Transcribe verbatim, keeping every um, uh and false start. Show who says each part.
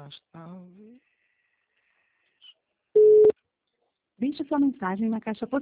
Speaker 1: Mas talvez.
Speaker 2: Deixe sua mensagem na caixa postal.